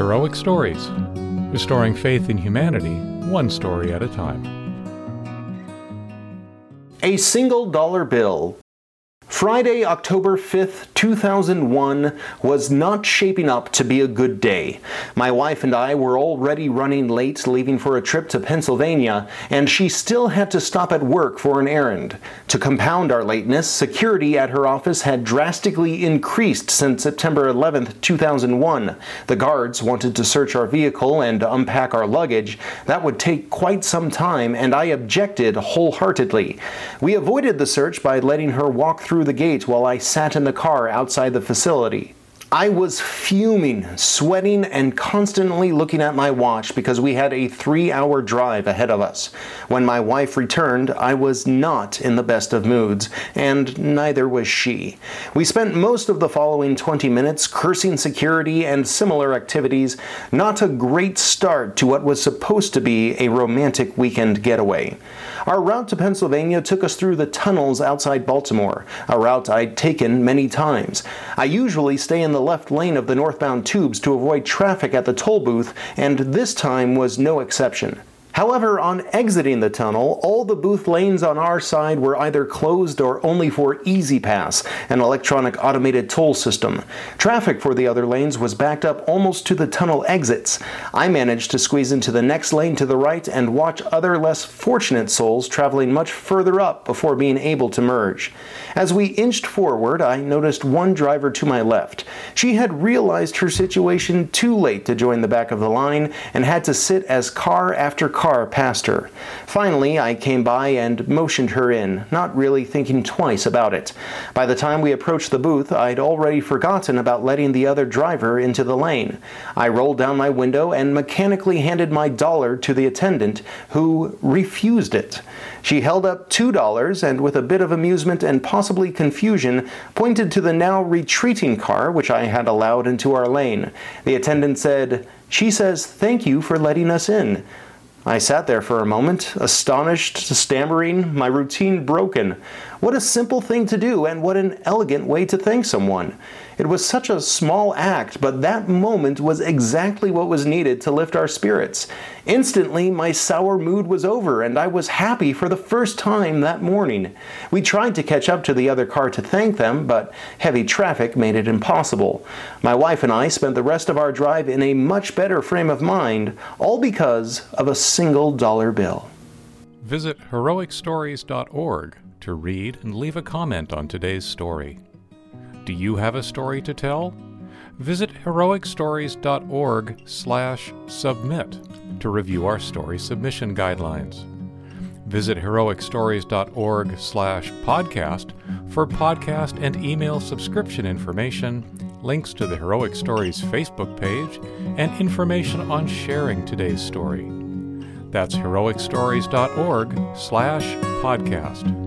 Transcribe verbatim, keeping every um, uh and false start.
Heroic Stories, restoring faith in humanity, one story at a time. A single dollar bill. Friday, October fifth, two thousand one was not shaping up to be a good day. My wife and I were already running late, leaving for a trip to Pennsylvania, and she still had to stop at work for an errand. To compound our lateness, security at her office had drastically increased since September eleventh, two thousand one. The guards wanted to search our vehicle and unpack our luggage. That would take quite some time, and I objected wholeheartedly. We avoided the search by letting her walk through the gate while I sat in the car outside the facility. I was fuming, sweating, and constantly looking at my watch because we had a three-hour drive ahead of us. When my wife returned, I was not in the best of moods, and neither was she. We spent most of the following twenty minutes cursing security and similar activities, not a great start to what was supposed to be a romantic weekend getaway. Our route to Pennsylvania took us through the tunnels outside Baltimore, a route I'd taken many times. I usually stay in the left lane of the northbound tubes to avoid traffic at the toll booth, and this time was no exception. However, on exiting the tunnel, all the booth lanes on our side were either closed or only for E-ZPass, an electronic automated toll system. Traffic for the other lanes was backed up almost to the tunnel exits. I managed to squeeze into the next lane to the right and watch other less fortunate souls traveling much further up before being able to merge. As we inched forward, I noticed one driver to my left. She had realized her situation too late to join the back of the line and had to sit as car after car car passed her. Finally, I came by and motioned her in, not really thinking twice about it. By the time we approached the booth, I'd already forgotten about letting the other driver into the lane. I rolled down my window and mechanically handed my dollar to the attendant, who refused it. She held up two dollars and, with a bit of amusement and possibly confusion, pointed to the now retreating car which I had allowed into our lane. The attendant said, "She says thank you for letting us in." I sat there for a moment, astonished, stammering, my routine broken. What a simple thing to do, and what an elegant way to thank someone. It was such a small act, but that moment was exactly what was needed to lift our spirits. Instantly, my sour mood was over, and I was happy for the first time that morning. We tried to catch up to the other car to thank them, but heavy traffic made it impossible. My wife and I spent the rest of our drive in a much better frame of mind, all because of a single dollar bill. Visit heroic stories dot org to read and leave a comment on today's story. Do you have a story to tell? Visit heroic stories dot org slash submit to review our story submission guidelines. Visit heroic stories dot org slash podcast for podcast and email subscription information, links to the Heroic Stories Facebook page, and information on sharing today's story. That's heroic stories dot org slash podcast.